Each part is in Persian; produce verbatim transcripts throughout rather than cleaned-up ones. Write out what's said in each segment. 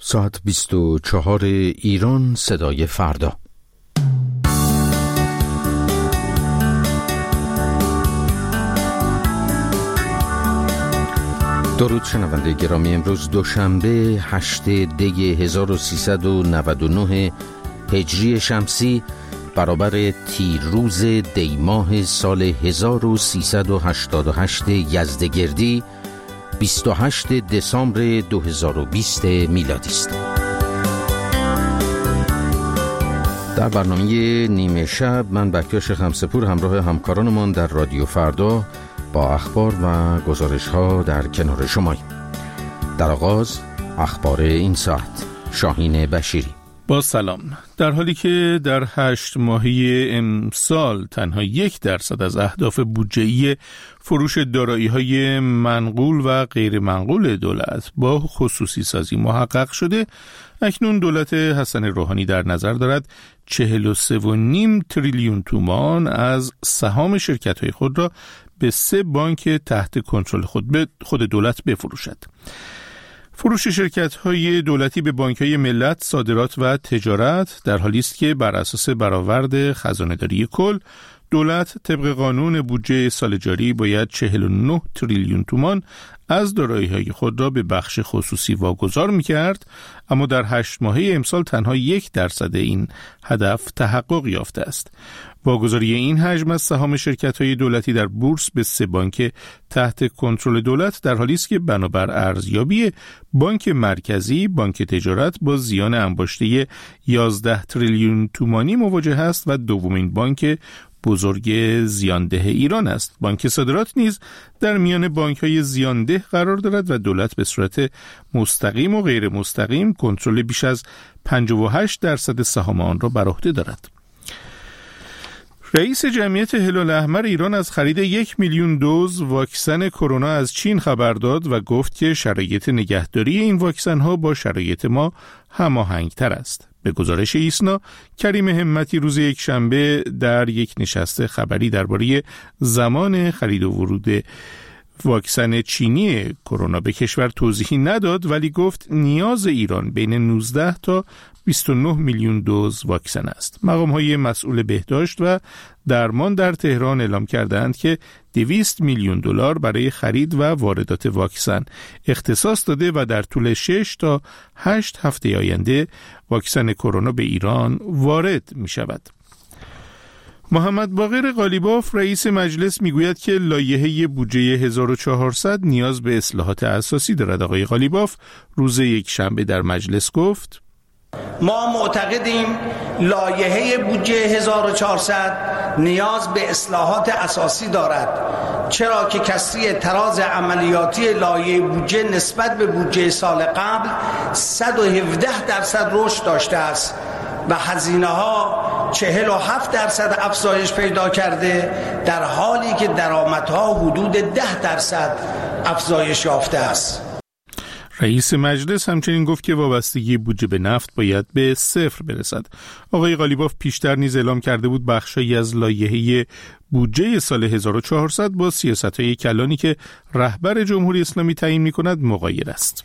ساعت بیست و چهار ایران، صدای فردا. درود شنونده گرامی، امروز دوشنبه هشتم دی هزار و سیصد و نود و نه هجری شمسی برابر تیر روز دی ماه سال هزار و سیصد و هشتاد و هشت یزدگردی بیست و هشتم دسامبر دو هزار و بیست میلادی است. در برنامه نیمه شب من بکیاش خمسپور همراه همکارانمان در رادیو فردا با اخبار و گزارش ها در کنار شماییم. در آغاز اخبار این ساعت. شاهین بشیری. با سلام. در حالی که در هشت ماهی امسال تنها یک درصد از اهداف بودجه‌ای فروش دارایی‌های منقول و غیر منقول دولت با خصوصی سازی محقق شده، اکنون دولت حسن روحانی در نظر دارد چهل و سه و نیم تریلیون تومان از سهام شرکت‌های خود را به سه بانک تحت کنترل خود به خود دولت بفروشد. فروش شرکت‌های دولتی به بانک‌های ملت، صادرات و تجارت در حالی است که بر اساس برآورد خزانه‌داری کل، دولت طبق قانون بودجه سال جاری باید چهل و نه تریلیون تومان از دارایی‌های خود را به بخش خصوصی واگذار می‌کرد، اما در هشت ماهه امسال تنها یک درصد این هدف تحقق یافته است. واگذاری این حجم از سهام شرکت‌های دولتی در بورس به سه بانک تحت کنترل دولت در حالی است که بنابر ارزیابی بانک مرکزی، بانک تجارت با زیان انباشته یازده تریلیون تومانی مواجه است و دومین بانک بزرگ زیانده ایران است. بانک صادرات نیز در میان بانک‌های زیانده قرار دارد و دولت به صورت مستقیم و غیر مستقیم کنترل بیش از پنجاه و هشت درصد سهام آن را بر عهده دارد. رئیس جمعیت هلال احمر ایران از خرید یک میلیون دوز واکسن کرونا از چین خبر داد و گفت که شرایط نگهداری این واکسن ها با شرایط ما هماهنگ تر است. به گزارش ایسنا، کریم همتی روز یک شنبه در یک نشست خبری درباره زمان خرید و ورود واکسن چینی کرونا به کشور توضیحی نداد، ولی گفت نیاز ایران بین نوزده تا بیست و نه میلیون دوز واکسن است. مقام‌های مسئول بهداشت و درمان در تهران اعلام کردند که دویست میلیون دلار برای خرید و واردات واکسن اختصاص داده و در طول شش تا هشت هفته آینده واکسن کرونا به ایران وارد می شود. محمد باقر قالیباف رئیس مجلس میگوید که لایحه بودجه هزار و چهارصد نیاز به اصلاحات اساسی دارد. آقای قالیباف روز یک شنبه در مجلس گفت: ما معتقدیم لایحه بودجه هزار و چهارصد نیاز به اصلاحات اساسی دارد، چرا که کسری تراز عملیاتی لایحه بودجه نسبت به بودجه سال قبل صد و هفده درصد رشد داشته است و هزینه ها چهل و هفت درصد افزایش پیدا کرده، در حالی که درآمدها حدود ده درصد افزایش یافته است. رئیس مجلس همچنین گفت که وابستگی بودجه به نفت باید به صفر برسد. آقای قالیباف پیشتر نیز اعلام کرده بود بخشی از لایحه بودجه سال هزار و چهارصد با سیاست‌های کلانی که رهبر جمهوری اسلامی تعیین می‌کند مغایر است.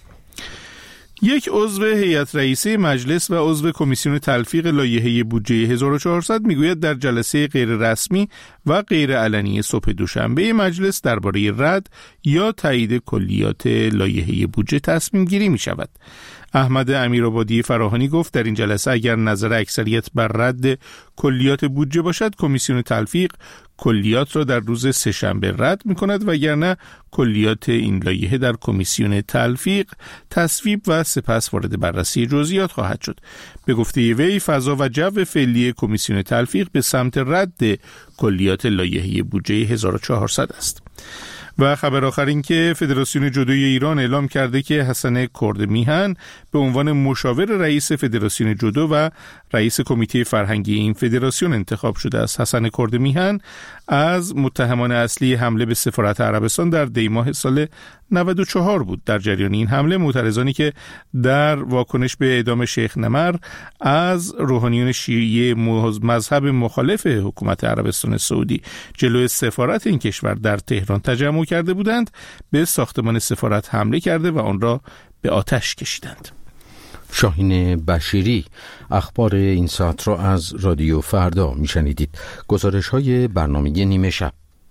یک عضو هیئت رئیسه مجلس و عضو کمیسیون تلفیق لایحه بودجه هزار و چهارصد میگوید در جلسه غیر رسمی و غیر علنی صبح دوشنبه مجلس درباره رد یا تایید کلیات لایحه بودجه تصمیم گیری می شود. احمد امیرآبادی فراهانی گفت در این جلسه اگر نظر اکثریت بر رد کلیات بودجه باشد، کمیسیون تلفیق کلیات را در روز سه‌شنبه رد می کند، وگرنه کلیات این لایحه در کمیسیون تلفیق تصویب و سپس وارد بررسی جزئیات خواهد شد. به گفته وی فضا و جو فعلی کمیسیون تلفیق به سمت رد کلیات لایحه بودجه هزار و چهارصد است. و خبر آخر این که فدراسیون جودوی ایران اعلام کرده که حسن کردمیهن به عنوان مشاور رئیس فدراسیون جودو و رئیس کمیته فرهنگی این فدراسیون انتخاب شده است. حسن کردمیهن از متهمان اصلی حمله به سفارت عربستان در دی ماه سال نود و چهار بود. در جریان این حمله معترضانی که در واکنش به اعدام شیخ نمر از روحانیون شیعه مذهب مخالف حکومت عربستان سعودی جلوی سفارت این کشور در تهران تجمع کرده بودند، به ساختمان سفارت حمله کرده و آن را به آتش کشیدند. شاهین بشیری. اخبار این ساعت را از رادیو فردا میشنیدید. گزارش های برنامه نیمه شب.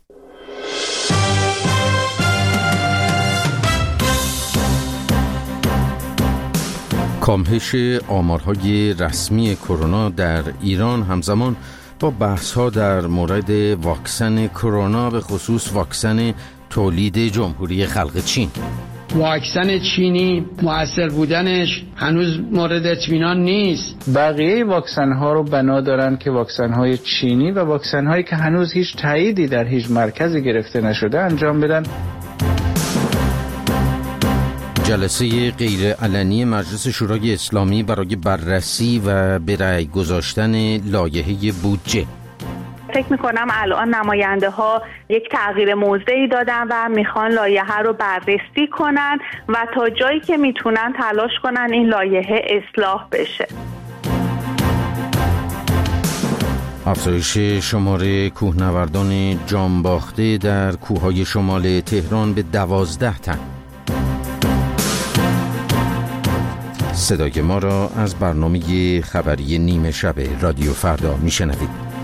کاهش آمارهای رسمی کرونا در ایران همزمان با بحث‌ها در مورد واکسن کرونا، به خصوص واکسن تولید جمهوری خلق چین. واکسن چینی مؤثر بودنش هنوز مورد اطمینان نیست. بقیه واکسن ها رو بنا دارن که واکسن های چینی و واکسن هایی که هنوز هیچ تاییدی در هیچ مرکزی گرفته نشده انجام بدن. جلسه غیرعلنی مجلس شورای اسلامی برای بررسی و به رأی گذاشتن لایحه بودجه. فکر میکنم الان نماینده ها یک تغییر موضعی دادن و میخوان لایحه رو بررسی کنن و تا جایی که میتونن تلاش کنن این لایحه اصلاح بشه. افزایش شمار کوهنوردان جانباخته در کوههای شمال تهران به دوازده تن. صدای ما را از برنامه خبری نیمه شب رادیو فردا میشنوید.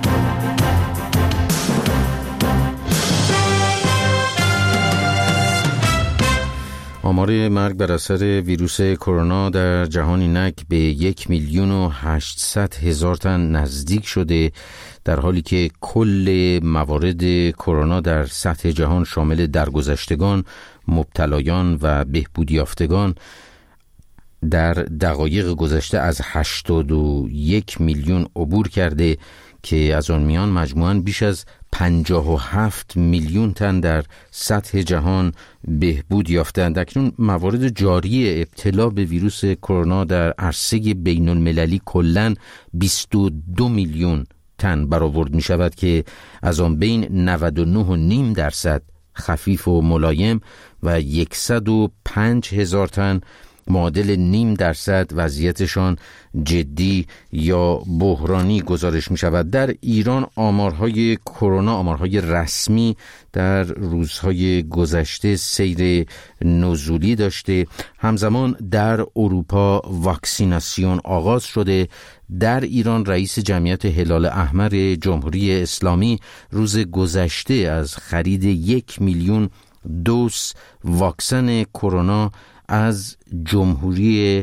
آمار مرگ بر اثر ویروس کرونا در جهان اینک به یک میلیون و هشتصد هزار تن نزدیک شده، در حالی که کل موارد کرونا در سطح جهان شامل درگذشتگان، مبتلایان و بهبود یافتگان در دقایق گذشته از هشتاد و یک میلیون عبور کرده که از آن میان مجموعاً بیش از پنجاه و هفت میلیون تن در سطح جهان بهبود یافتند. اکنون موارد جاری ابتلا به ویروس کرونا در عرصه بین المللی کلاً بیست و دو میلیون تن برآورد می شود که از آن بین نود و نه و نیم درصد خفیف و ملایم و صد و پنج هزار تن معادل نیم درصد وضعیتشان جدی یا بحرانی گزارش می شود. در ایران آمارهای کرونا، آمارهای رسمی در روزهای گذشته سیر نزولی داشته. همزمان در اروپا واکسیناسیون آغاز شده. در ایران رئیس جمعیت هلال احمر جمهوری اسلامی روز گذشته از خرید یک میلیون دوز واکسن کرونا از جمهوری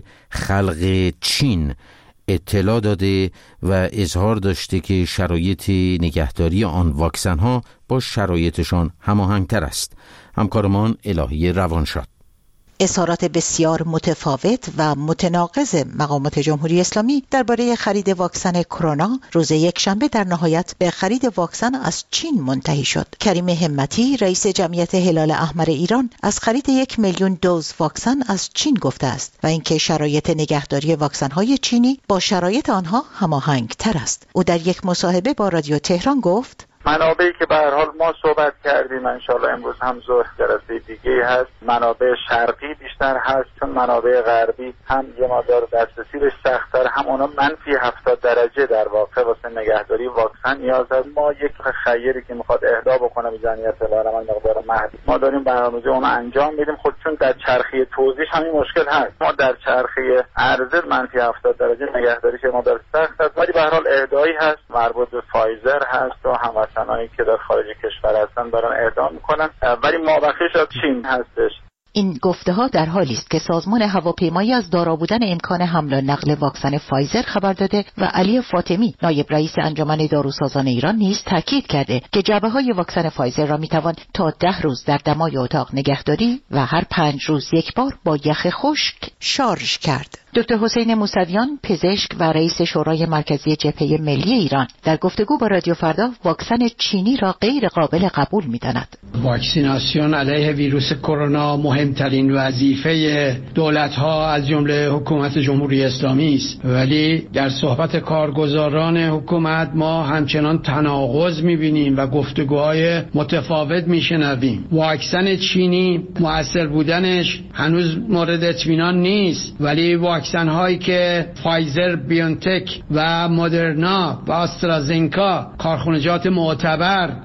خلق چین اطلاع داده و اظهار داشته که شرایط نگهداری آن واکسن ها با شرایطشان هماهنگتر است. همکارمان الهی روانشاد. اظهارات بسیار متفاوت و متناقض مقامات جمهوری اسلامی درباره خرید واکسن کرونا روز یکشنبه در نهایت به خرید واکسن از چین منتهی شد. کریم همتی رئیس جمعیت هلال احمر ایران از خرید یک میلیون دوز واکسن از چین گفته است و اینکه شرایط نگهداری واکسن‌های چینی با شرایط آنها هماهنگ‌تر است. او در یک مصاحبه با رادیو تهران گفت: منابعی که به هر حال ما صحبت کردیم انشالله امروز هم ظهر جلسه دیگه هست، منابع شرقی بیشتر هست، چون منابع غربی هم یه مقدار دسترسی بهش سخت‌تر، هم اونا منفی هفتاد درجه در واقع واسه نگهداری واکسن نیاز هست. ما یک خیری که میخواد اهدا بکنه به جمعیت العالم مقدار محدود، ما داریم برنامه‌ریزی اون انجام میدیم. خود چون در چرخه توزیع همین مشکل هست، ما در چرخه عرضه منفی هفتاد درجه نگهداری که ما در سخت هست، ولی به هر حال اهدایی هست، مربوط به فایزر هست و هم همایی که در خارج کشور هستن دارن اعدام میکنن، ولی مابقیش از چین هستش. این گفته ها در حالی است که سازمان هواپیمایی از دارا بودن امکان حمل و نقل واکسن فایزر خبر داده و علی فاطمی نایب رئیس انجمن داروسازان ایران نیز تاکید کرده که جعبه های واکسن فایزر را میتوان تا ده روز در دمای اتاق نگهداری و هر پنج روز یک بار با یخ خشک شارژ کرد. دکتر حسین موسویان پزشک و رئیس شورای مرکزی جبهه ملی ایران در گفتگو با رادیو فردا واکسن چینی را غیر قابل قبول می‌داند. واکسیناسیون علیه ویروس کرونا مهمترین وظیفه دولت‌ها از جمله حکومت جمهوری اسلامی است، ولی در صحبت کارگزاران حکومت ما همچنان تناقض می‌بینیم و گفتگوهای متفاوت می‌شنویم. واکسن چینی مؤثر بودنش هنوز مورد اطمینان نیست، ولی واکسن هایی که فایزر، بیونتک و مدرنا و آسترازنکا کارخانجات معتبر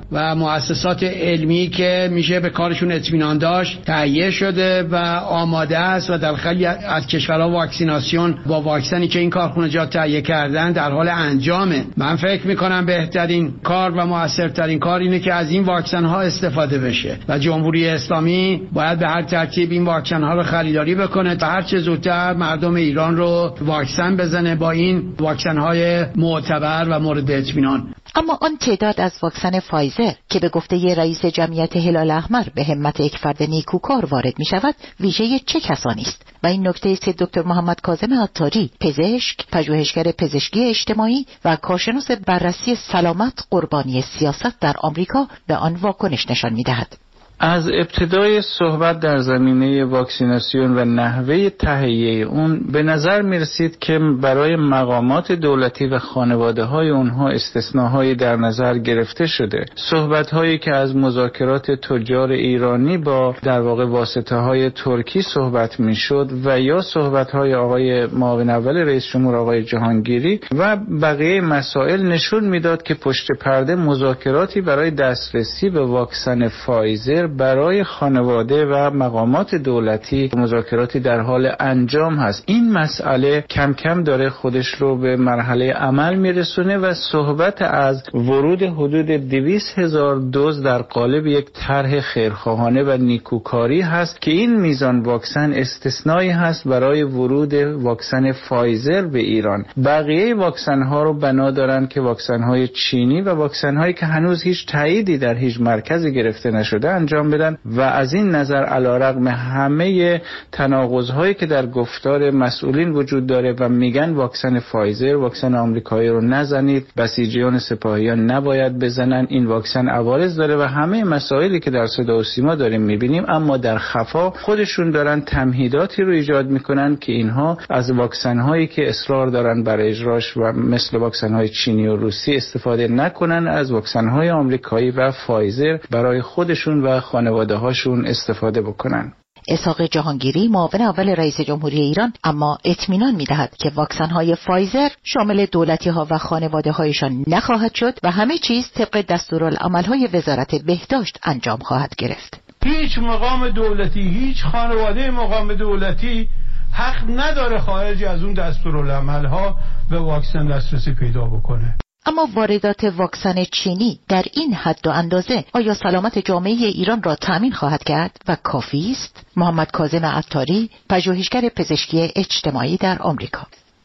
و مؤسسات علمی که میشه به کارشون اطمینان داشت تهیه شده و آماده است و در خیلی از کشورها واکسیناسیون با واکسنی که این کارخانجات تهیه کردن در حال انجامه. من فکر میکنم بهترین کار و موثرترین کار اینه که از این واکسن ها استفاده بشه و جمهوری اسلامی باید به هر ترتیب این واکسن ها رو خریداری بکنه تا هر چه زودتر مردم ایران رو واکسن بزنه با این واکسن های معتبر و مورد اطمینان. اما آن تعداد از واکسن فایزر که به گفته رئیس جمعیت هلال احمر به همت یک فرد نیکوکار وارد می شود ویژه چه کسانی است؟ و این نکته است دکتر محمد کاظم عطاری، پزشک، پژوهشگر پزشکی اجتماعی و کارشناس بررسی سلامت قربانی سیاست در آمریکا به آن واکنش نشان می دهد. از ابتدای صحبت در زمینه واکسیناسیون و نحوه تهیه اون به نظر می رسید که برای مقامات دولتی و خانواده های اونها استثناهایی در نظر گرفته شده. صحبت هایی که از مذاکرات تجار ایرانی با در واقع واسطه های ترکی صحبت می شد و یا صحبت های آقای معاون اول رئیس جمهور آقای جهانگیری و بقیه مسائل نشون میداد که پشت پرده مذاکراتی برای دسترسی به واکسن فایزر برای خانواده و مقامات دولتی مذاکراتی در حال انجام هست. این مسئله کم کم داره خودش رو به مرحله عمل میرسونه و صحبت از ورود حدود دویست هزار دوز در قالب یک طرح خیرخواهانه و نیکوکاری هست که این میزان واکسن استثنایی هست برای ورود واکسن فایزر به ایران. بقیه واکسن ها رو بنا دارن که واکسن های چینی و واکسن هایی که هنوز هیچ تاییدی در هیچ مرکزی گرفته نشده انجام بدن و از این نظر علیرغم همه تناقض‌هایی که در گفتار مسئولین وجود داره و میگن واکسن فایزر واکسن آمریکایی رو نزنید، بسیجیان سپاهیان نباید بزنن، این واکسن عوارض داره و همه مسائلی که در صدا و سیما داریم میبینیم، اما در خفا خودشون دارن تمهیداتی رو ایجاد میکنن که اینها از واکسن هایی که اصرار دارن بر اجراش و مثل واکسن های چینی و روسی استفاده نکنن، از واکسن های آمریکایی و فایزر برای خودشون و خانواده هاشون استفاده بکنن. اسحاق جهانگیری معاون اول رئیس جمهوری ایران اما اطمینان می‌دهد که واکسن‌های فایزر شامل دولتی‌ها و خانواده‌هایشان نخواهد شد و همه چیز طبق دستورالعمل‌های وزارت بهداشت انجام خواهد گرفت. هیچ مقام دولتی، هیچ خانواده مقام دولتی حق نداره خارج از اون دستورالعمل‌ها به واکسن دسترسی پیدا بکنه. اما واردات واکسن چینی در این حد و اندازه آیا سلامت جامعه ایران را تأمین خواهد کرد و کافی است؟ محمد کاظم عطاری، پژوهشگر پزشکی اجتماعی در آمریکا.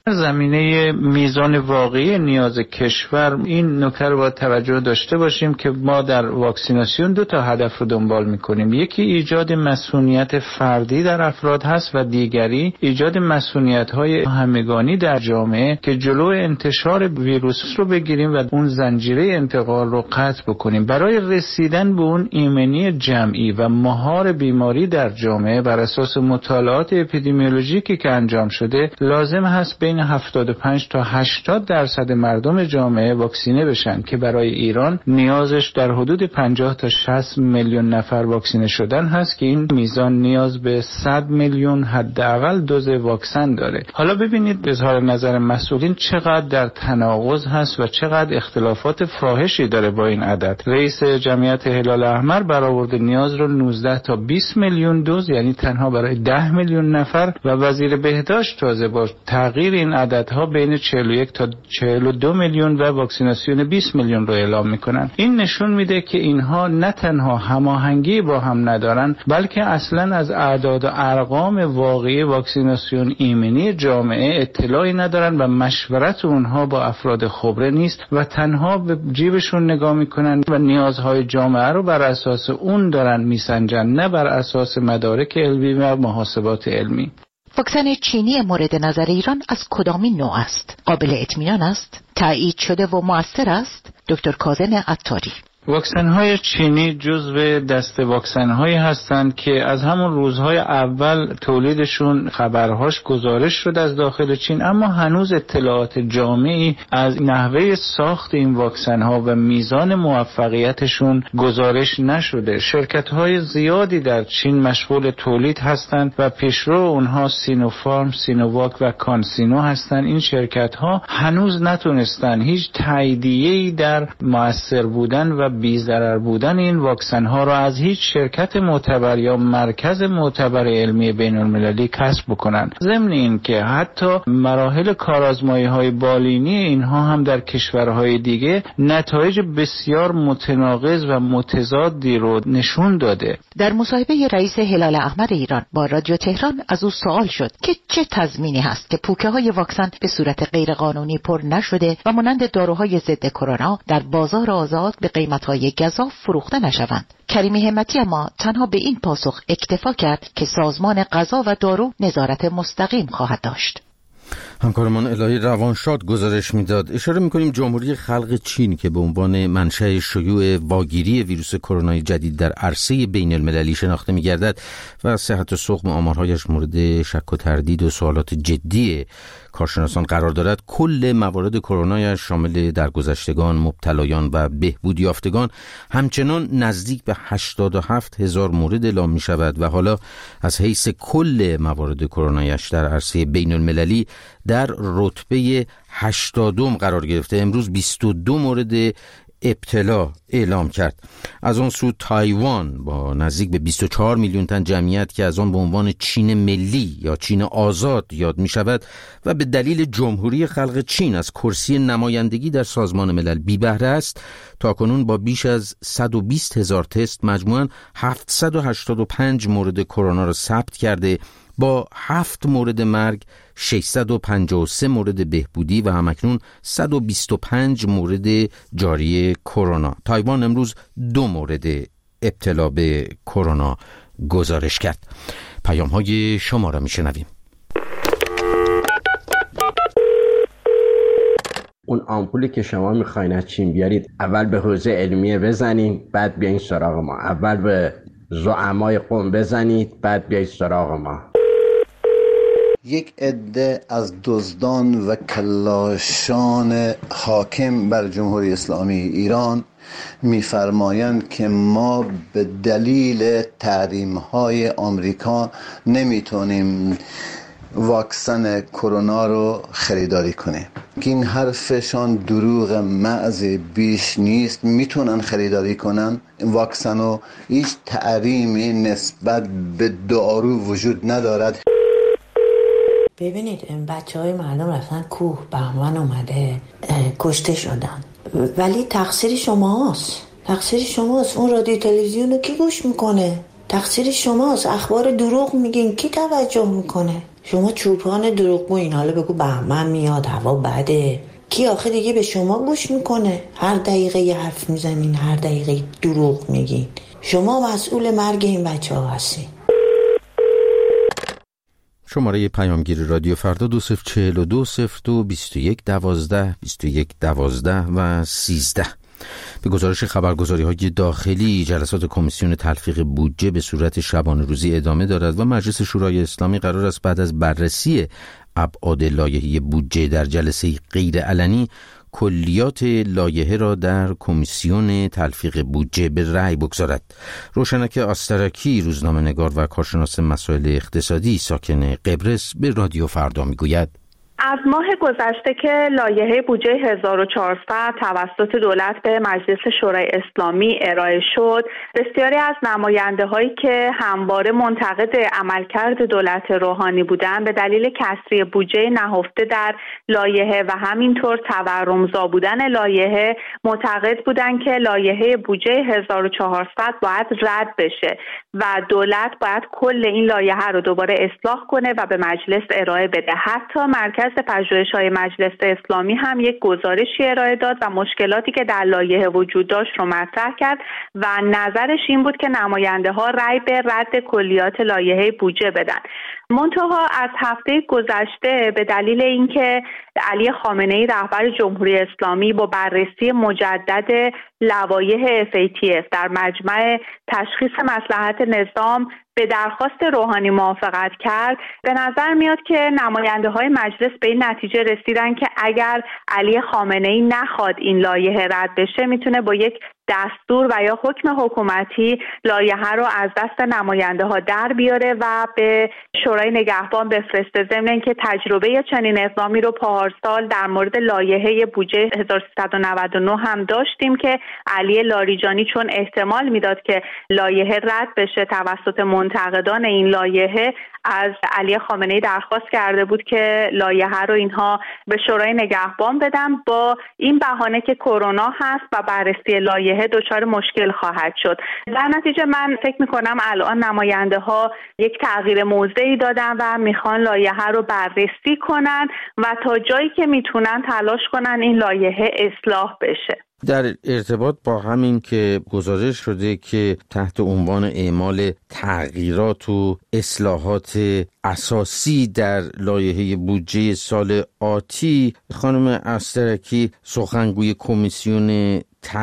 زمینه میزان واقعی نیاز کشور، این نکته رو باید توجه داشته باشیم که ما در واکسیناسیون دو تا هدف رو دنبال میکنیم. یکی ایجاد مسئولیت فردی در افراد هست و دیگری ایجاد مسئولیت‌های همگانی در جامعه که جلو انتشار ویروس رو بگیریم و اون زنجیره انتقال رو قطع بکنیم. برای رسیدن به اون ایمنی جمعی و مهار بیماری در جامعه بر اساس مطالعات اپیدمیولوژیکی که انجام شده لازم هست بین هفتاد و پنج تا هشتاد درصد مردم جامعه واکسینه بشن که برای ایران نیازش در حدود پنجاه تا شصت میلیون نفر واکسینه شدن هست که این میزان نیاز به صد میلیون حداقل دوز واکسن داره. حالا ببینید اظهار نظر مسئولین چقدر در تناقض هست و چقدر اختلافات فاحشی داره با این عدد. رئیس جمعیت هلال احمر برآورد نیاز رو نوزده تا بیست میلیون دوز، یعنی تنها برای ده میلیون نفر، و وزیر بهداشت تازه با تغییر این عددها بین چهل و یک تا چهل و دو میلیون و واکسیناسیون بیست میلیون رو اعلام میکنن. این نشون میده که اینها نه تنها هماهنگی با هم ندارن بلکه اصلا از اعداد و ارقام واقعی واکسیناسیون ایمنی جامعه اطلاعی ندارن و مشورت اونها با افراد خبره نیست و تنها به جیبشون نگاه میکنن و نیازهای جامعه رو بر اساس اون دارن میسنجن، نه بر اساس مدارک علمی و محاسبات علمی. واکسن چینی مورد نظر ایران از کدامین نوع است؟ قابل اطمینان است؟ تایید شده و مؤثر است؟ دکتر کاظم عطاری. واکسن‌های چینی جزو دسته واکسن‌هایی هستند که از همون روزهای اول تولیدشون خبرهاش گزارش شد از داخل چین، اما هنوز اطلاعات جامعی از نحوه ساخت این واکسن‌ها و میزان موفقیتشون گزارش نشده. شرکت‌های زیادی در چین مشغول تولید هستند و پیشرو اونها سینوفارم، سینوواک و کانسینو هستند. این شرکت‌ها هنوز نتونستن هیچ تاییدیه‌ای در مؤثر بودن و بی‌ضرر بودن این واکسن ها را از هیچ شرکت معتبر یا مرکز معتبر علمی بین المللی کسب بکنند. ضمن این که حتی مراحل کارآزمایی های بالینی اینها هم در کشورهای دیگه نتایج بسیار متناقض و متضادی رو نشون داده. در مصاحبه رئیس هلال احمر ایران با رادیو تهران از او سوال شد که چه تضمینی هست که پوکه های واکسن به صورت غیرقانونی پر نشده و مانند داروهای ضد کرونا در بازار آزاد به قیمت‌های گزاف فروخته نشوند. کریمی همتی اما تنها به این پاسخ اکتفا کرد که سازمان غذا و دارو نظارت مستقیم خواهد داشت. همکارمان الهی روانشاد گزارش میداد. اشاره میکنیم جمهوری خلق چین که به عنوان منشأ شیوع واگیری ویروس کرونا جدید در عرصه بین المللی شناخته میگردد و صحت و سقم آمارهایش مورد شک و تردید و سوالات جدی کارشناسان قرار دارد، کل موارد کرونایش شامل درگذشتگان، مبتلایان و بهبود یافتگان همچنان نزدیک به هشتاد و هفت هزار مورد اعلام می شود و حالا از حیث کل موارد کرونایش در عرصه بین المللی در رتبه هشتادم قرار گرفته. امروز بیست و دو مورد ابتلا اعلام کرد. از اون سو تایوان با نزدیک به بیست و چهار میلیون تن جمعیت که از آن به عنوان چین ملی یا چین آزاد یاد می شود و به دلیل جمهوری خلق چین از کرسی نمایندگی در سازمان ملل بی بهره است، تاکنون با بیش از صد و بیست هزار تست مجموعاً هفتصد و هشتاد و پنج مورد کرونا را ثبت کرده، با هفت مورد مرگ، ششصد و پنجاه و سه مورد بهبودی و همکنون صد و بیست و پنج مورد جاری کرونا. تایوان امروز دو مورد ابتلا به کرونا گزارش کرد. پیام های شما را میشنویم. اون آمپولی که شما میخواین از چین بیارید اول به حوزه علمیه بزنین، بعد بیاین سراغ ما. اول به زعمای قوم بزنید، بعد بیاید سراغ ما. یک عده از دزدان و کلاشان حاکم بر جمهوری اسلامی ایران می‌فرمایند که ما به دلیل تحریم‌های آمریکا نمیتونیم واکسن کرونا رو خریداری کنیم. این حرفشان دروغ محض بیش نیست. میتونن خریداری کنن این واکسن رو. هیچ تحریمی نسبت به دارو وجود ندارد. ببینید این بچه های مردم رفتن کوه، بهمن اومده، کشته شدن، ولی تقصیر شماست. تقصیر شماست. اون رادیو تلویزیون رو کی گوش میکنه؟ تقصیر شماست. اخبار دروغ میگین، کی توجه میکنه؟ شما چوپان دروغگوین. حالا بگو بهمن میاد، هوا بده، کی آخه دیگه به شما گوش میکنه؟ هر دقیقه یه حرف میزنین، هر دقیقه دروغ میگین. شما مسئول مرگ این بچه ها هستین. شماره پیامگیر رادیو فردا دو صفر چهل و دو صفر دو بیست و یک دوازده بیست و یک دوازده و سیزده. به گزارش خبرگزاری‌های داخلی، جلسات کمیسیون تلفیق بودجه به صورت شبانه روزی ادامه دارد و مجلس شورای اسلامی قرار است بعد از بررسی ابعاد لایحه بودجه در جلسه غیر علنی کلیات لایحه را در کمیسیون تلفیق بودجه به رأی بگذارد. روشنک آسترکی، روزنامه‌نگار و کارشناس مسائل اقتصادی ساکن قبرس، به رادیو فردا میگوید: از ماه گذشته که لایحه بودجه هزار و چهارصد توسط دولت به مجلس شورای اسلامی ارائه شد، بسیاری از نماینده هایی که همواره منتقد عملکرد دولت روحانی بودند به دلیل کسری بودجه نهفته در لایحه و همینطور تورمزا بودن لایحه معتقد بودند که لایحه بودجه هزار و چهارصد باید رد بشه و دولت باید کل این لایحه رو دوباره اصلاح کنه و به مجلس ارائه بده. حتی مرکز پژوهش‌های مجلس اسلامی هم یک گزارشی ارائه داد و مشکلاتی که در لایحه وجود داشت رو مطرح کرد و نظرش این بود که نماینده‌ها رأی به رد کلیات لایحه بودجه بدن. منتها از هفته گذشته به دلیل اینکه علی خامنه‌ای رهبر جمهوری اسلامی با بررسی مجدد لوایح اف ای تی اف در مجمع تشخیص مصلحت نظام به درخواست روحانی موافقت کرد، به نظر میاد که نماینده های مجلس به این نتیجه رسیدن که اگر علی خامنه‌ای نخواد این لایحه رد بشه، میتونه با یک دستور و یا حکم حکومتی لایحه رو از دست نماینده ها در بیاره و به شورای نگهبان بفرسته. ضمن اینکه تجربه چنین اقدامی رو پارسال در مورد لایحه بودجه هزار و سیصد و نود و نه هم داشتیم که علی لاریجانی چون احتمال میداد که لایحه رد بشه توسط منتقدان این لایحه، از علی خامنه‌ای درخواست کرده بود که لایحه رو اینها به شورای نگهبان بدن، با این بهانه که کرونا هست و بررسی لایحه دچار مشکل خواهد شد. در نتیجه من فکر می‌کنم الان نماینده ها یک تغییر موضعی دادن و میخوان لایحه رو بررسی کنن و تا جایی که میتونن تلاش کنن این لایحه اصلاح بشه. در ارتباط با همین که گزارش شده که تحت عنوان اعمال تغییرات و اصلاحات اساسی در لایحه بودجه سال آتی، خانم استرکی سخنگوی کمیسیون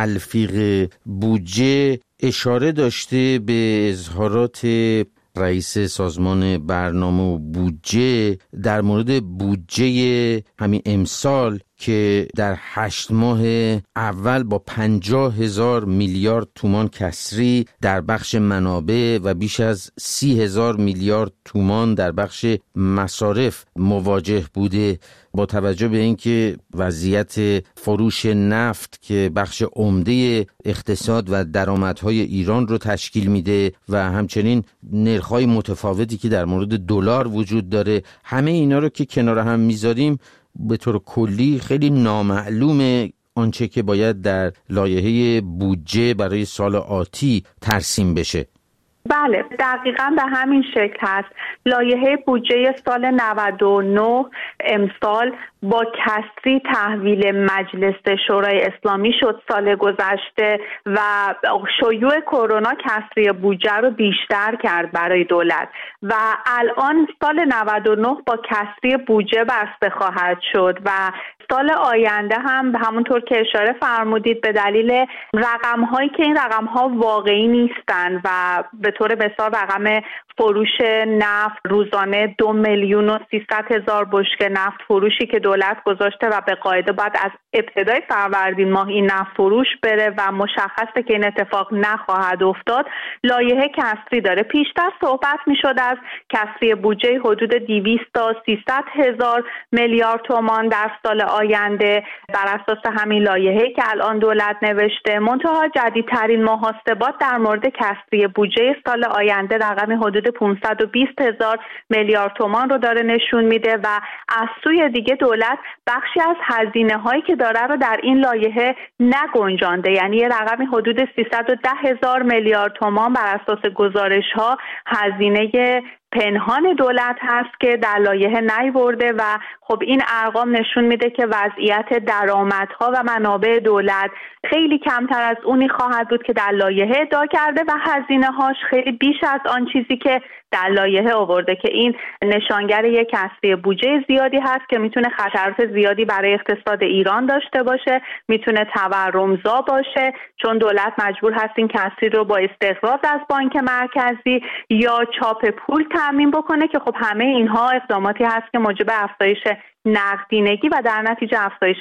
تلفیق بودجه اشاره داشته به اظهارات رئیس سازمان برنامه و بودجه در مورد بودجه همین امسال که در هشت ماه اول با پنجاه هزار میلیارد تومان کسری در بخش منابع و بیش از سی هزار میلیارد تومان در بخش مصارف مواجه بوده. با توجه به اینکه وضعیت فروش نفت که بخش عمده اقتصاد و درآمدهای ایران رو تشکیل میده و همچنین نرخ‌های متفاوتی که در مورد دلار وجود داره، همه اینا رو که کنار هم میذاریم به طور کلی خیلی نامعلومه آنچه که باید در لایحه بودجه برای سال آتی ترسیم بشه. بله، دقیقاً به همین شکل هست. لایحه بودجه سال نود و نه امسال با کسری تحویل مجلس شورای اسلامی شد سال گذشته و شیوع کرونا کسری بودجه رو بیشتر کرد برای دولت و الان سال نود و نه با کسری بودجه بسته خواهد شد و سال آینده هم همونطور که اشاره فرمودید به دلیل رقم‌هایی که این رقم‌ها واقعی نیستن و به طور مثال رقم فروش نفت روزانه دو میلیون و سیصد هزار بشکه نفت فروشی که دولت گذاشته و به قاعده باید از ابتدای فروردین ماه این نفت فروش بره و مشخصه که این اتفاق نخواهد افتاد. لایحه کسری داره. پیشتر صحبت میشد از کسری بودجه حدود دویست تا سیصد هزار میلیارد تومان در سال آینده بر اساس همین لایحه‌ای که الان دولت نوشته. منتها جدیدترین محاسبات در مورد کسری بودجه سال آینده رقم حدود پانصد و بیست هزار میلیارد تومان رو داره نشون میده و از سوی دیگه دولت بخشی از هزینه هایی که داره رو در این لایحه نگنجانده، یعنی یه رقمی حدود سیصد و ده هزار میلیارد تومان بر اساس گزارش ها هزینه پنهان دولت هست که در لایحه نیورده و خب این ارقام نشون میده که وضعیت درآمدها و منابع دولت خیلی کمتر از اونی خواهد بود که در لایحه ادعا کرده و هزینه هاش خیلی بیش از آن چیزی که در لایحه آورده که این نشانگر یک کسری بودجه زیادی هست که میتونه خطرات زیادی برای اقتصاد ایران داشته باشه، میتونه تورمزا باشه چون دولت مجبور هست این کسری رو با استقراض از بانک مرکزی یا چاپ پول تامین بکنه که خب همه اینها اقداماتی هست که موجب افزایش نقدینگی و در نتیجه افزایش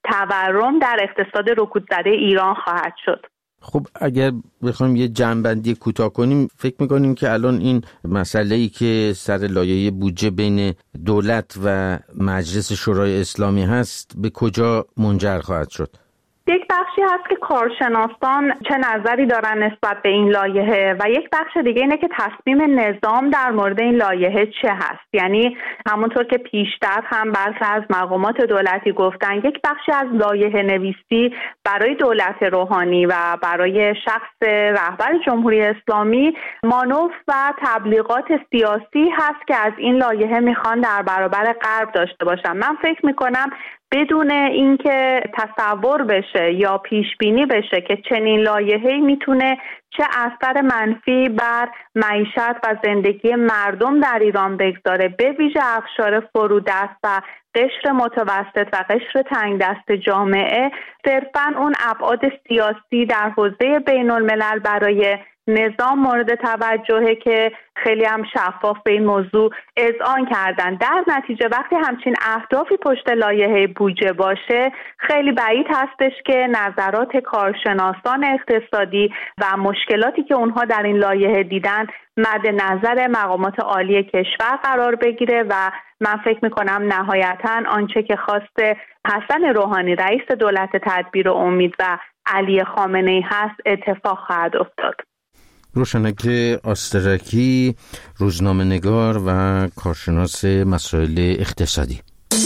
تورم در اقتصاد رکود زده ایران خواهد شد. خب اگر بخوایم یه جمع‌بندی کوتاه کنیم، فکر می‌کنیم که الان این مسئله‌ای که سر لایحه بودجه بین دولت و مجلس شورای اسلامی هست به کجا منجر خواهد شد؟ یک بخشی هست که کارشناسان چه نظری دارن نسبت به این لایحه و یک بخش دیگه اینه که تصمیم نظام در مورد این لایحه چه هست. یعنی همونطور که پیشتر هم برخی از مقامات دولتی گفتن، یک بخشی از لایحه نویسی برای دولت روحانی و برای شخص رهبر جمهوری اسلامی مانور و تبلیغات سیاسی هست که از این لایحه میخوان در برابر غرب داشته باشن. من فکر میکنم بدون اینکه تصور بشه یا پیش بینی بشه که چنین لایحه‌ای میتونه چه اثر منفی بر معیشت و زندگی مردم در ایران بگذاره، به ویژه اقشار فرودست و قشر متوسط و قشر تنگ دست جامعه، صرفاً اون ابعاد سیاسی در حوزه بین الملل برای نظام مورد توجهه که خیلی هم شفاف به این موضوع اذعان کردن. در نتیجه وقتی همچین اهدافی پشت لایحه بودجه باشه خیلی بعید هستش که نظرات کارشناسان اقتصادی و مشکلاتی که اونها در این لایحه دیدن مد نظر مقامات عالی کشور قرار بگیره و من فکر میکنم نهایتاً آنچه که خواست حسن روحانی رئیس دولت تدبیر و امید و علی خامنه‌ای هست اتفاق خواهد افتاد. روشنک آسترکی، روزنامه‌نگار و کارشناس مسائل اقتصادی.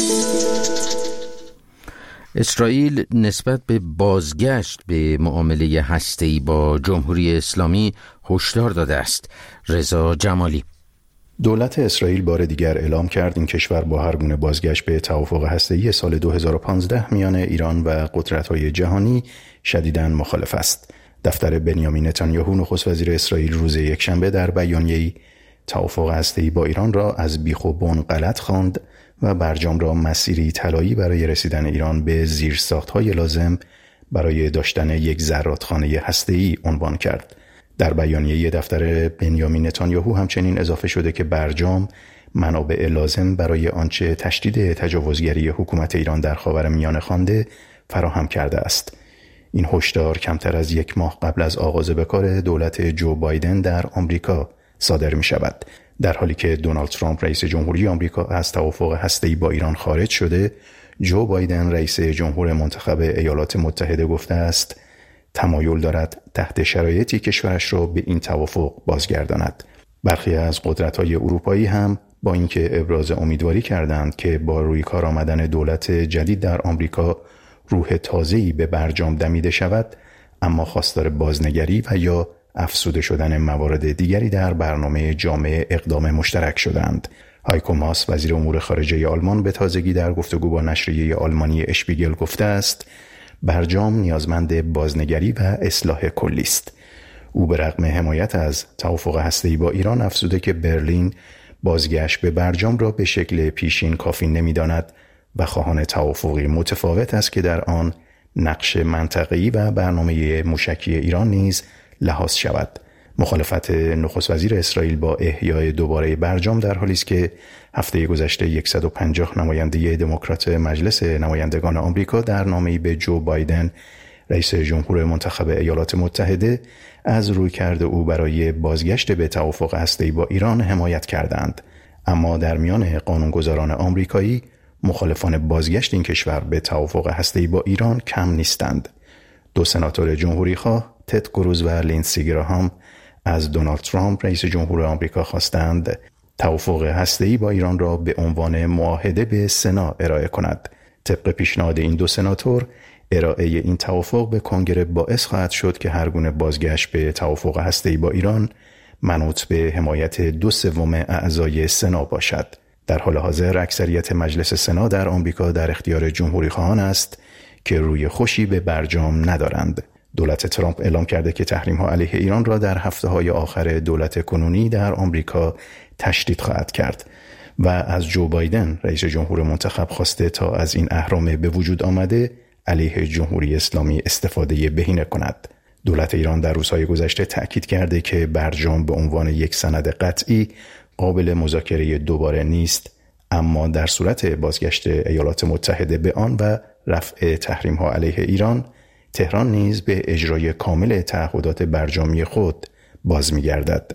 اسرائیل نسبت به بازگشت به معامله هسته‌ای با جمهوری اسلامی هشدار داده است. رضا جمالی. دولت اسرائیل بار دیگر اعلام کرد این کشور با هر گونه بازگشت به توافق هسته‌ای سال دو هزار و پانزده میان ایران و قدرت‌های جهانی شدیداً مخالف است. دفتر بنیامین نتانیاهو نخست وزیر اسرائیل روز یکشنبه در بیانیه‌ای توافق هسته‌ای با ایران را از بیخ و بن غلط خواند و برجام را مسیری طلایی برای رسیدن ایران به زیرساخت‌های لازم برای داشتن یک زرادخانه هسته‌ای عنوان کرد. در بیانیه دفتر بنیامین نتانیاهو همچنین اضافه شده که برجام منابع لازم برای آنچه تشدید تجاوزگری حکومت ایران در خاورمیانه خوانده فراهم کرده است. این هشدار کمتر از یک ماه قبل از آغاز به کار دولت جو بایدن در آمریکا صادر می شود. در حالی که دونالد ترامپ رئیس جمهوری آمریکا از توافق هسته‌ای با ایران خارج شده، جو بایدن رئیس جمهور منتخب ایالات متحده گفته است تمایل دارد تحت شرایطی کشورش را به این توافق بازگرداند. برخی از قدرت‌های اروپایی هم با اینکه ابراز امیدواری کردند که با روی کار آمدن دولت جدید در آمریکا روح تازه‌ای به برجام دمیده شود، اما خواستار بازنگری و یا افزوده شدن موارد دیگری در برنامه جامع اقدام مشترک شدند. هایکو ماس وزیر امور خارجه آلمان به تازگی در گفتگو با نشریه آلمانی اشپیگل گفته است برجام نیازمند بازنگری و اصلاح کلی است. او به رغم حمایت از توافق هسته‌ای با ایران افزوده که برلین بازگشت به برجام را به شکل پیشین کافی نمی‌داند و خواهان توافقی متفاوت است که در آن نقش منطقه‌ای و برنامه موشکی ایران نیز لحاظ شود. مخالفت نخست وزیر اسرائیل با احیای دوباره برجام در حالی است که هفته گذشته صد و پنجاه نماینده دموکرات مجلس نمایندگان آمریکا در نامه‌ای به جو بایدن رئیس جمهور منتخب ایالات متحده از رویکرد او برای بازگشت به توافق هسته‌ای با ایران حمایت کردند. اما در میان قانونگذاران آمریکایی مخالفان بازگشت این کشور به توافق هسته‌ای با ایران کم نیستند. دو سناتور جمهوری‌خواه تد کروز و لینسی گراهام از دونالد ترامپ رئیس جمهور آمریکا خواستند توافق هسته‌ای با ایران را به عنوان معاهده به سنا ارائه کند. طبق پیشنهاد این دو سناتور ارائه این توافق به کنگره باعث خواهد شد که هر گونه بازگشت به توافق هسته‌ای با ایران منوط به حمایت دو سوم اعضای سنا باشد. در حال حاضر اکثریت مجلس سنا در آمریکا در اختیار جمهوری‌خواهان است که روی خوشی به برجام ندارند. دولت ترامپ اعلام کرده که تحریم‌ها علیه ایران را در هفته‌های آخر دولت کنونی در آمریکا تشدید خواهد کرد و از جو بایدن رئیس جمهور منتخب خواسته تا از این اهرام به وجود آمده علیه جمهوری اسلامی استفاده بهینه کند. دولت ایران در روزهای گذشته تأکید کرده که برجام به عنوان یک سند قطعی قابل مذاکره دوباره نیست، اما در صورت بازگشت ایالات متحده به آن و رفع تحریم‌ها علیه ایران، تهران نیز به اجرای کامل تعهدات برجامی خود باز می‌گردد.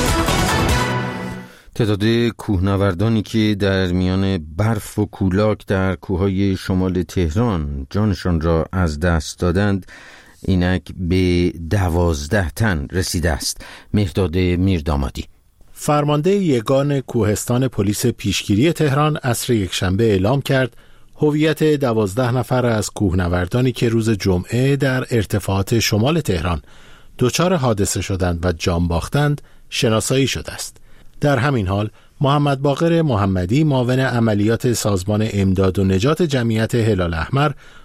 تعداد کوهنوردانی که در میان برف و کولاک در کوههای شمال تهران جانشان را از دست دادند اینک به دوازده تن رسیده است. مهداد میردامادی. فرمانده یگان کوهستان پلیس پیشگیری تهران عصر یکشنبه اعلام کرد هویت دوازده نفر از کوهنوردانی که روز جمعه در ارتفاعات شمال تهران دچار حادثه شدند و جان باختند شناسایی شده است. در همین حال محمد باقر محمدی معاون عملیات سازمان امداد و نجات جمعیت هلال احمر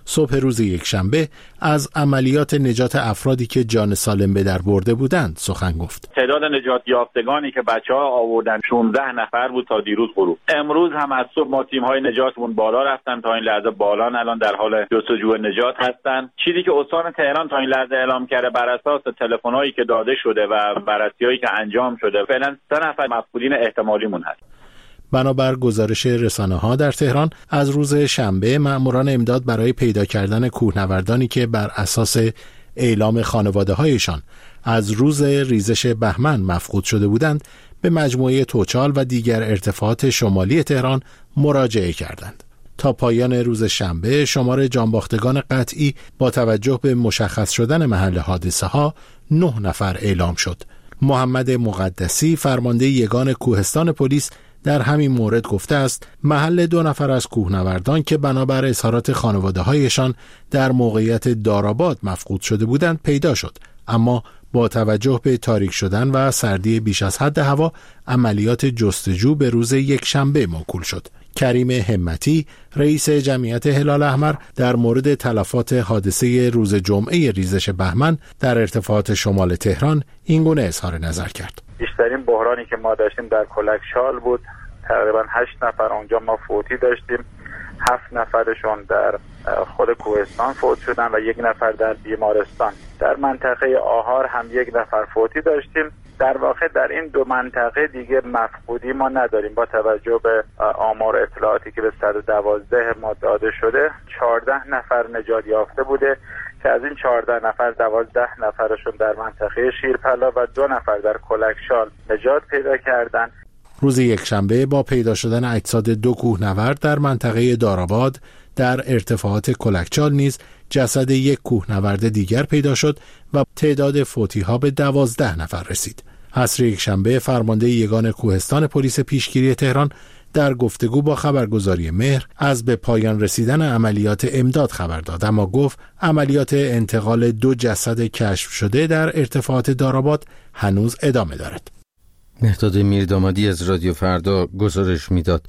صبح روز یکشنبه از عملیات نجات افرادی که جان سالم به در برده بودند سخن گفت. تعداد نجات یافتگانی که بچه‌ها آوردن شانزده نفر بود تا دیروز غروب. امروز هم از صبح ما تیم‌های نجاتمون بالا رفتن، تا این لحظه بالان الان در حال جستجوی نجات هستن. چیزی که استان تهران تا این لحظه اعلام کرده بر اساس تلفن‌هایی که داده شده و بررسی‌هایی که انجام شده، فعلا سه نفر مفقودین احتمالیمون هست. بنابر گزارش رسانه‌ها در تهران، از روز شنبه مأموران امداد برای پیدا کردن کوهنوردانی که بر اساس اعلام خانواده‌هایشان از روز ریزش بهمن مفقود شده بودند به مجموعه توچال و دیگر ارتفاعات شمالی تهران مراجعه کردند. تا پایان روز شنبه شمار جانباختگان قطعی با توجه به مشخص شدن محل حادثه ها نه نفر اعلام شد. محمد مقدسی فرمانده یگان کوهستان پلیس در همین مورد گفته است محل دو نفر از کوهنوردان که بنابر اظهارات خانواده‌هایشان در موقعیت داراباد مفقود شده بودند پیدا شد، اما با توجه به تاریک شدن و سردی بیش از حد هوا عملیات جستجو به روز یکشنبه موکول شد. کریم همتی رئیس جمعیت هلال احمر در مورد تلفات حادثه روز جمعه ریزش بهمن در ارتفاعات شمال تهران این گونه اظهار نظر کرد. بیشترین بحرانی که ما داشتیم در کلکشال بود. تقریبا هشت نفر اونجا ما فوتی داشتیم. هفت نفرشون در خود کوهستان فوت شدن و یک نفر در بیمارستان. در منطقه آهار هم یک نفر فوتی داشتیم. در واقع در این دو منطقه دیگه مفقودی ما نداریم. با توجه به آمار اطلاعاتی که به صد و دوازده ما داده شده، چهارده نفر نجات یافته بوده که از این چهارده نفر دوازده نفرشون در منطقه شیرپلا و دو نفر در کلکشال نجات پیدا کردن. روز یکشنبه با پیدا شدن اجساد دو کوهنورد در منطقه داراباد در ارتفاعات کلکچال نیز جسد یک کوهنورد دیگر پیدا شد و تعداد فوتی‌ها به دوازده نفر رسید. عصر یکشنبه فرمانده یگان کوهستان پلیس پیشگیری تهران در گفتگو با خبرگزاری مهر از به پایان رسیدن عملیات امداد خبر داد، اما گفت عملیات انتقال دو جسد کشف شده در ارتفاعات داراباد هنوز ادامه دارد. مهداد میردامادی از رادیو فردا گزارش میداد.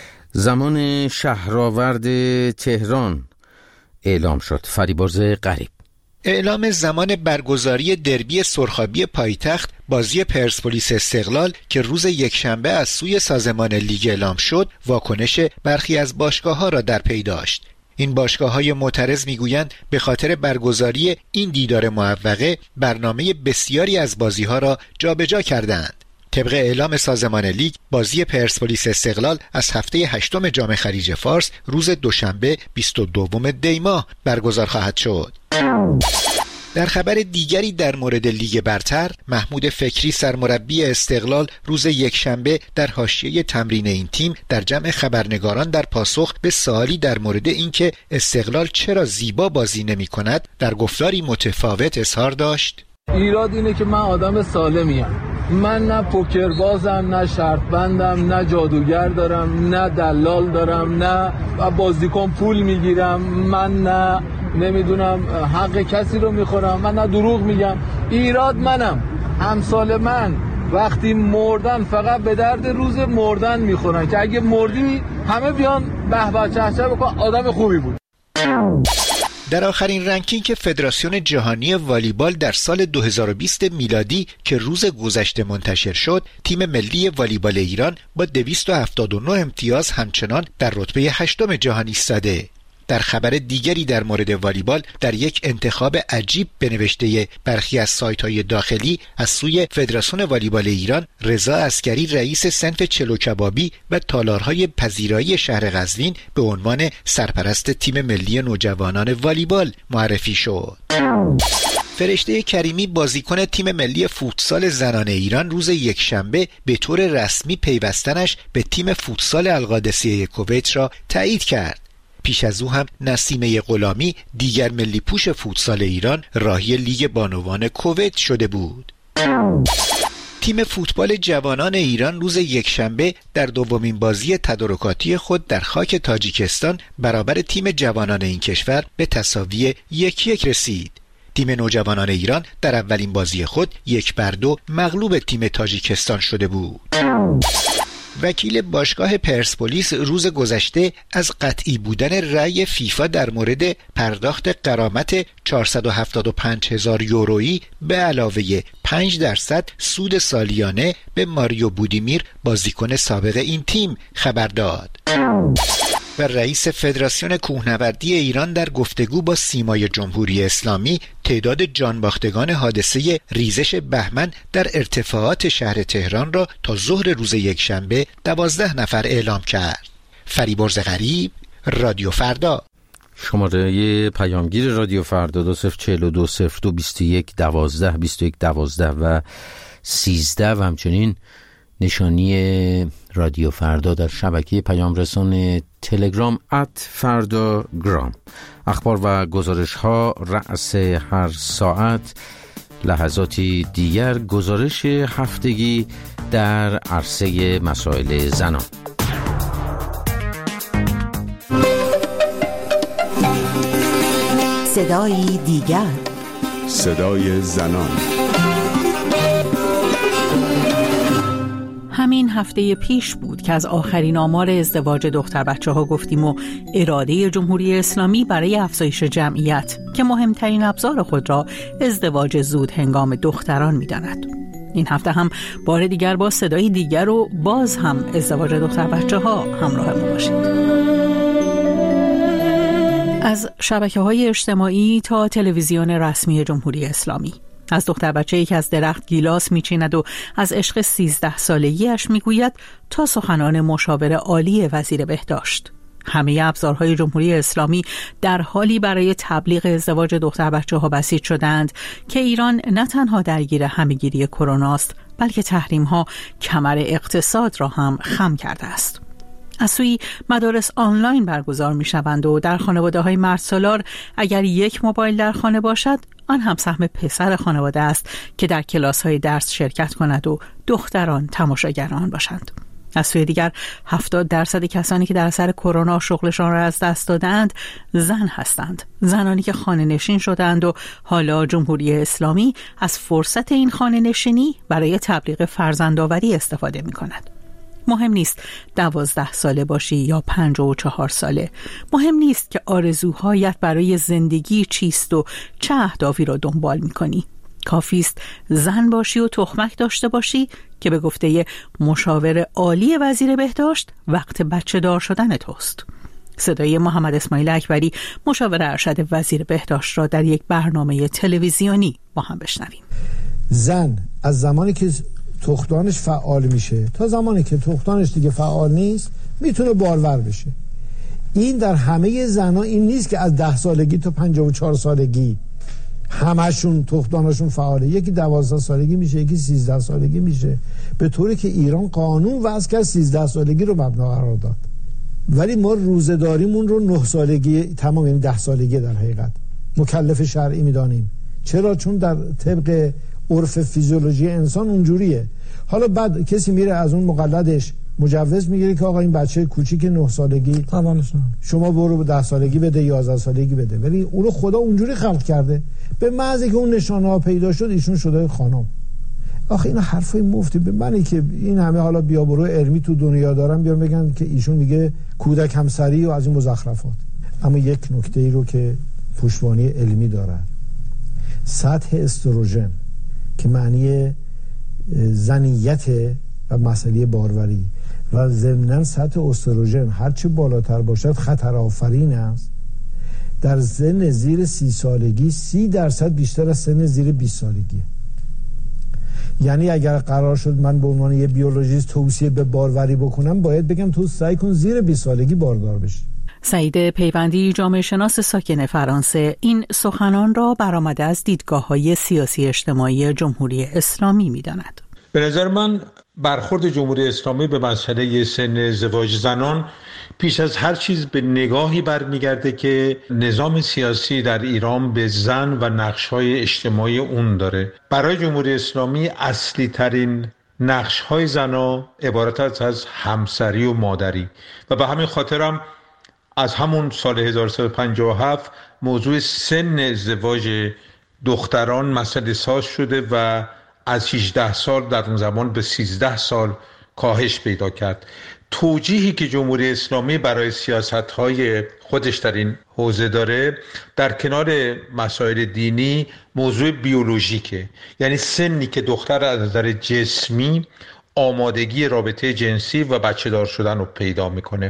زمان شهرآورد تهران اعلام شد. فریبرز غریب. اعلام زمان برگزاری دربی سرخابی پایتخت بازی پرسپولیس استقلال که روز یکشنبه از سوی سازمان لیگ اعلام شد، واکنش برخی از باشگاه‌ها را در پی داشت. این باشگاه‌های معترض می‌گویند به خاطر برگزاری این دیدار معوقه برنامه بسیاری از بازی‌ها را جابجا کردند. طبق اعلام سازمان لیگ، بازی پرسپولیس استقلال از هفته هشتم جام خلیج فارس روز دوشنبه بیست و دوم دی ماه برگزار خواهد شد. در خبر دیگری در مورد لیگ برتر، محمود فکری سرمربی استقلال روز یکشنبه در حاشیه تمرین این تیم در جمع خبرنگاران در پاسخ به سوالی در مورد اینکه استقلال چرا زیبا بازی نمی‌کند در گفتاری متفاوت اظهار داشت: ایراد اینه که من آدم سالمیم. من نه پوکر بازم، نه شرط بندم، نه جادوگر دارم، نه دلال دارم، نه بازیکن پول میگیرم، من نه نمیدونم حق کسی رو میخورم، من نه دروغ میگم. ایراد منم، همسال من وقتی مردن فقط به درد روز مردن میخورن که اگه مردی همه بیان به به چهچه بکن آدم خوبی بود. در آخرین رنکینگ فدراسیون جهانی والیبال در سال دو هزار و بیست میلادی که روز گذشته منتشر شد، تیم ملی والیبال ایران با دویست و هفتاد و نه امتیاز همچنان در رتبه هشتم جهانی ایستاده. در خبر دیگری در مورد والیبال، در یک انتخاب عجیب به نوشته برخی از سایت‌های داخلی از سوی فدراسیون والیبال ایران، رضا عسکری رئیس صنف چلو کبابی و تالارهای پذیرایی شهر قزوین به عنوان سرپرست تیم ملی نوجوانان والیبال معرفی شد. فرشته کریمی بازیکن تیم ملی فوتسال زنان ایران روز یکشنبه به طور رسمی پیوستنش به تیم فوتسال القادسیه کویت را تایید کرد. پیش از او هم نسیمه غلامی دیگر ملی پوش فوتسال ایران راهی لیگ بانوان کویت شده بود. تیم فوتبال جوانان ایران روز یکشنبه در دومین بازی تدارکاتی خود در خاک تاجیکستان برابر تیم جوانان این کشور به تساوی یک یک رسید. تیم نوجوانان ایران در اولین بازی خود یک بر دو مغلوب تیم تاجیکستان شده بود. وکیل باشگاه پرسپولیس روز گذشته از قطعی بودن رأی فیفا در مورد پرداخت غرامت چهارصد و هفتاد و پنج هزار یورویی به علاوه پنج درصد سود سالیانه به ماریو بودیمیر بازیکن سابق این تیم خبر داد. و رئیس فدراسیون کوهنوردی ایران در گفتگو با سیمای جمهوری اسلامی تعداد جانباختگان حادثه ریزش بهمن در ارتفاعات شهر تهران را تا ظهر روز یکشنبه دوازده نفر اعلام کرد. فریبرز غریب، رادیو فردا. شماره پیامگیر رادیو فردا دو صفر چهل و دو صفر دو بیست و یک دوازده بیست و یک دوازده و سیزده و همچنین نشانی رادیو فردا در شبکه پیام رسان تلگرام ات فردا گرام. اخبار و گزارش ها رأس هر ساعت، لحظاتی دیگر گزارش هفتگی در عرصه مسائل زنان. صدای دیگر، صدای زنان. همین هفته پیش بود که از آخرین آمار ازدواج دختر بچه ها گفتیم و اراده جمهوری اسلامی برای افزایش جمعیت که مهمترین ابزار خود را ازدواج زود هنگام دختران می داند. این هفته هم بار دیگر با صدای دیگر و باز هم ازدواج دختر بچه ها همراه ما باشید. از شبکه‌های اجتماعی تا تلویزیون رسمی جمهوری اسلامی، از دختر بچه‌ای که از درخت گیلاس میچیند و از عشق سیزده سالگیش میگوید تا سخنان مشاور عالی وزیر بهداشت، همه ابزارهای جمهوری اسلامی در حالی برای تبلیغ ازدواج دختر بچه‌ها بسیج شدند که ایران نه تنها درگیر همه‌گیری کرونا است، بلکه تحریم‌ها کمر اقتصاد را هم خم کرده است. از سوی مدارس آنلاین برگزار می شوند و در خانواده های مردسالار اگر یک موبایل در خانه باشد، آن هم سهم پسر خانواده است که در کلاس های درس شرکت کند و دختران تماشاگر آن باشند. از سوی دیگر هفتاد درصد کسانی که در اثر کرونا شغلشان را از دست دادند زن هستند، زنانی که خانه نشین شدند و حالا جمهوری اسلامی از فرصت این خانه نشینی برای تبلیغ فرزندآوری استفاده می کند. مهم نیست دوازده ساله باشی یا پنجاه و چهار ساله. مهم نیست که آرزوهایت برای زندگی چیست و چه اهدافی را دنبال می‌کنی. کافیست زن باشی و تخمک داشته باشی که به گفته مشاور عالی وزیر بهداشت وقت بچه دار شدن توست. صدای محمد اسماعیل اکبری، مشاور ارشد وزیر بهداشت، را در یک برنامه تلویزیونی با هم بشنویم. زن از زمانی که تخمدانش فعال میشه تا زمانی که تخمدانش دیگه فعال نیست میتونه بارور بشه. این در همه زنها این نیست که از ده سالگی تا پنجاه و چهار سالگی همشون تخمدانشون فعاله. یکی دوازده سالگی میشه، یکی سیزده سالگی میشه، به طوری که ایران قانون وضع کرد سیزده سالگی رو مبنا قرار داد. ولی ما روزه‌داریمون رو نه سالگی تمام، یعنی ده سالگی در حقیقت مکلف شرعی میدانیم. چرا؟ چون در طبق عرف فیزیولوژی انسان اونجوریه. حالا بعد کسی میره از اون مقلدش مجوز میگیره که آقا این بچه کوچیک نه سالگی شما برو به ده سالگی بده، یازده سالگی بده، ولی اونو خدا اونجوری خلق کرده. به محض که اون نشانه ها پیدا شد ایشون شده خانم. آخه اینا حرفای مفتی. به منی که این همه حالا بیا برو علمی تو دنیا دارم بیان بگن که ایشون میگه کودک همسری و از این مزخرفات. اما یک نکته ای رو که پشتوانه علمی داره، سطح استروژن که معنی زنیت و مسئله باروری و ضمناً سطح استروژن هرچه بالاتر باشد خطر آفرین است. در سن زیر سی سالگی سی درصد بیشتر از سن زیر بیست سالگی. یعنی اگر قرار شد من به عنوان یه بیولوژیست توصیه به باروری بکنم، باید بگم تو سعی کن زیر بیست سالگی باردار بشی. سعید پیوندی، جامعه شناس ساکن فرانسه، این سخنان را برآمده از دیدگاه‌های سیاسی اجتماعی جمهوری اسلامی می‌داند. به نظر من برخورد جمهوری اسلامی به مسئله سن ازدواج زنان پیش از هر چیز به نگاهی برمیگرده که نظام سیاسی در ایران به زن و نقش‌های اجتماعی اون داره. برای جمهوری اسلامی اصلی ترین نقش‌های زن‌ها عبارت است از همسری و مادری و به همین خاطرم از همون سال هزار و سیصد و پنجاه و هفت موضوع سن ازدواج دختران مسئله ساز شده و از هجده سال در اون زمان به سیزده سال کاهش پیدا کرد. توجیهی که جمهوری اسلامی برای سیاست‌های خودش در این حوزه داره، در کنار مسائل دینی، موضوع بیولوژیکه، یعنی سنی که دختر از نظر جسمی آمادگی رابطه جنسی و بچه دار شدن رو پیدا میکنه.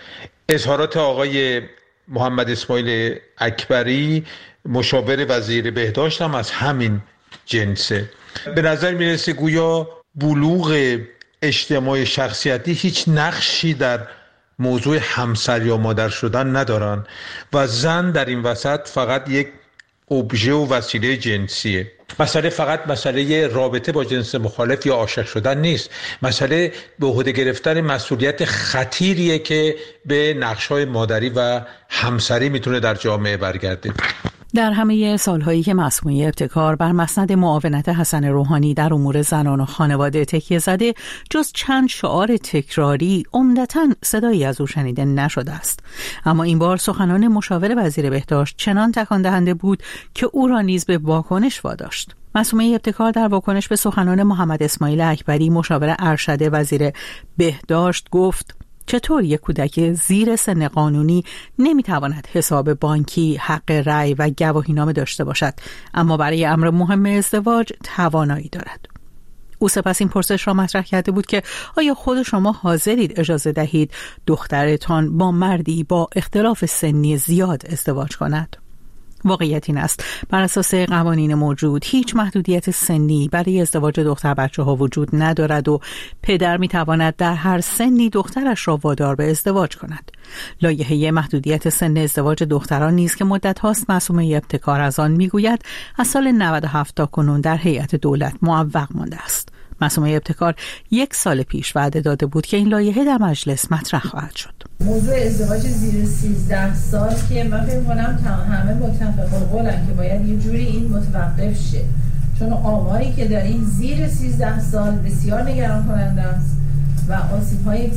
اظهارات آقای محمد اسماعیل اکبری مشاور وزیر بهداشت هم از همین جنسه. به نظر میرسه گویا بلوغ اجتماعی شخصیتی هیچ نقشی در موضوع همسر یا مادر شدن ندارن و زن در این وسط فقط یک ابژه و وسیله جنسیه. مسئله فقط مسئله رابطه با جنس مخالف یا عاشق شدن نیست، مسئله به عهده گرفتن مسئولیت خطیریه که به نقش‌های مادری و همسری میتونه در جامعه برگرده. در همه سالهایی که مصموعه ابتکار بر مسند معاونت حسن روحانی در امور زنان و خانواده تکیه زده، جز چند شعار تکراری عمدتاً صدایی از او شنیده نشده است. اما این بار سخنان مشاور وزیر بهداشت چنان تکان دهنده بود که او را نیز به واکنش واداشت. مصموعه ابتکار در واکنش به سخنان محمد اسماعیل اکبری مشاور ارشد وزیر بهداشت گفت: چطور یک کودک زیر سن قانونی نمیتواند حساب بانکی، حق رأی و گواهینامه داشته باشد، اما برای امر مهم ازدواج توانایی دارد؟ او سپس این پرسش را مطرح کرده بود که آیا خود شما حاضرید اجازه دهید دخترتان با مردی با اختلاف سنی زیاد ازدواج کند؟ واقعیت این است بر اساس قوانین موجود هیچ محدودیت سنی برای ازدواج دختر بچه ها وجود ندارد و پدر می تواند در هر سنی دخترش را وادار به ازدواج کند. لایحه محدودیت سن ازدواج دختران نیز که مدت هاست مصمومه ابتکار از آن می گوید از سال نود و هفت تا کنون در هیئت دولت معوق مانده است. مصمومه ابتکار یک سال پیش وعده داده بود که این لایحه در مجلس مطرح خواهد شد. موضوع ازدواج زیر سیزده سال که من فکر کنم همه متفق قولن که باید یه جوری این متوقف شه، چون آماری که داریم زیر سیزده سال بسیار نگران کننده است و آسیب‌های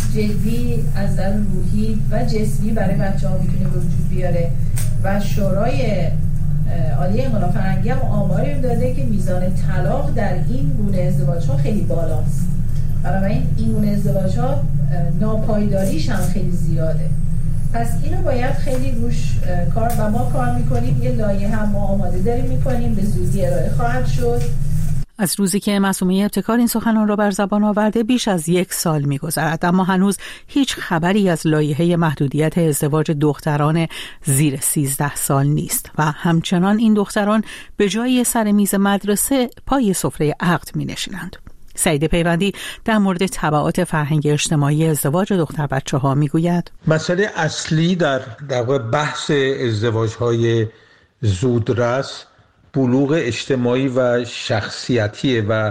جدی از نظر روحی و جسمی برای بچه‌ها میتونه به وجود بیاره و شورای عالی انقلاب فرهنگی هم آماری داده که میزان طلاق در این گونه ازدواج‌ها خیلی بالاست. بنابراین این گونه ازدواج‌ها ناپایداریش هم خیلی زیاده. پس اینو باید خیلی روش کار و ما کار میکنیم. یه لایحه هم ما آماده داریم میکنیم، به زودی ارائه خواهد شد. از روزی که مصمومه ابتکار این سخنان را بر زبان آورده بیش از یک سال می‌گذرد، اما هنوز هیچ خبری از لایحه محدودیت ازدواج دختران زیر سیزده سال نیست و همچنان این دختران به جای سر میز مدرسه پای سفره عقد می‌نشینند. سعید پیوندی در مورد تبعات فرهنگ اجتماعی ازدواج دختر بچه ها می گوید: مسئله اصلی در در بحث ازدواج های زودرس بلوغ اجتماعی و شخصیتیه و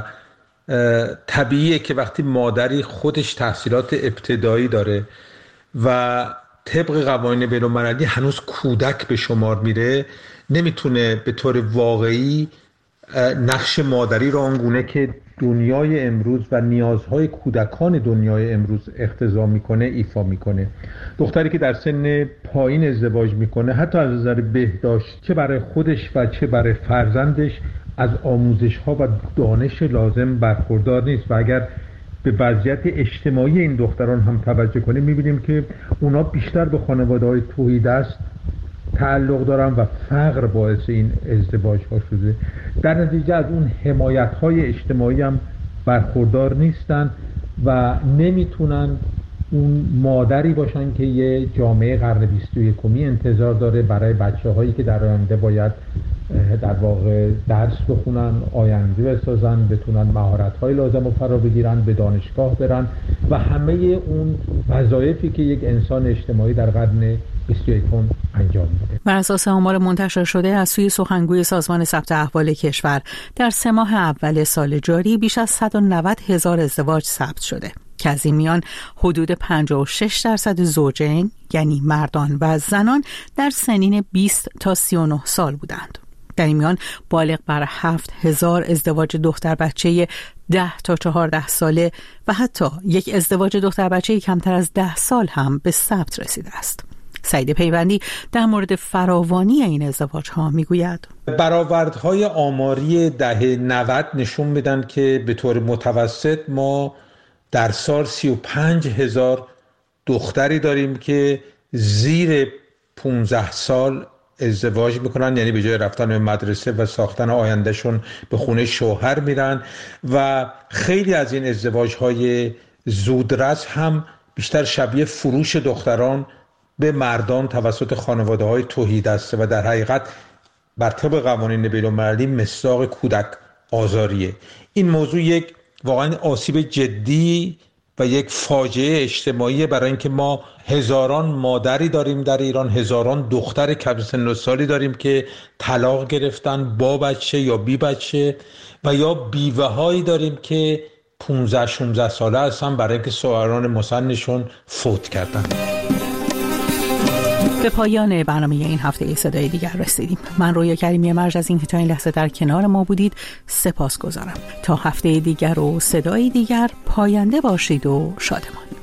طبیعیه که وقتی مادری خودش تحصیلات ابتدایی داره و طبق قوانین بین‌المللی هنوز کودک به شمار میره، نمیتونه به طور واقعی نقش مادری را آنگونه که دنیای امروز و نیازهای کودکان دنیای امروز اقتضا میکنه ایفا میکنه. دختری که در سن پایین ازدواج میکنه حتی از نظر بهداشت چه برای خودش و چه برای فرزندش از آموزش ها و دانش لازم برخوردار نیست و اگر به وضعیت اجتماعی این دختران هم توجه کنیم میبینیم که اونا بیشتر به خانواده های توحیدست تعلق دارن و فقر باعث این ازدواج ها شده. در نتیجه از اون حمایت های اجتماعی هم برخوردار نیستن و نمیتونن اون مادری باشن که یه جامعه قرن بیست و یکمی انتظار داره برای بچه هایی که در آینده باید در واقع درس بخونن، آینده بسازن، بتونن مهارت های لازم رو فرا بگیرن، به دانشگاه برن و همه اون وظایفی که یک انسان اجتماعی در قرن بیست و یکم انجام میده. بر اساس آمار منتشر شده از سوی سخنگوی سازمان ثبت احوال کشور در سه ماه اول سال جاری بیش از صد و نود هزار ازدواج ثبت شده که از این میان حدود پنجاه و شش درصد زوجین یعنی مردان و زنان در سنین بیست تا سی و نه سال بودند. در این میان بالغ بر هفت هزار ازدواج دختر بچه ده تا چهارده ساله و حتی یک ازدواج دختر بچه کمتر از ده سال هم به ثبت رسیده است. سعید پیوندی در مورد فراوانی این ازدواج ها می گوید: برآوردهای آماری دهه نود نشون میدن که به طور متوسط ما در سال سی و پنج هزار دختری داریم که زیر پونزده سال ازدواج میکنن، یعنی به جای رفتن به مدرسه و ساختن آیندهشون به خونه شوهر میرن و خیلی از این ازدواج های زودرس هم بیشتر شبیه فروش دختران به مردان توسط خانواده های توحیدسته و در حقیقت بر طبق قوانین بین‌المللی مصداق کودک آزاریه. این موضوع یک واقعا آسیب جدی و یک فاجعه اجتماعی، برای اینکه ما هزاران مادری داریم در ایران، هزاران دختر کم سن و سالی داریم که طلاق گرفتن با بچه یا بی بچه و یا بیوه هایی داریم که پانزده شانزده ساله هستن برای اینکه شوهران مسنشون فوت کردن. به پایان برنامه این هفته صدای دیگر رسیدیم. من رویا کریمی مرج از اینکه تا این لحظه در کنار ما بودید سپاس گذارم. تا هفته دیگر و صدای دیگر پاینده باشید و شادمان.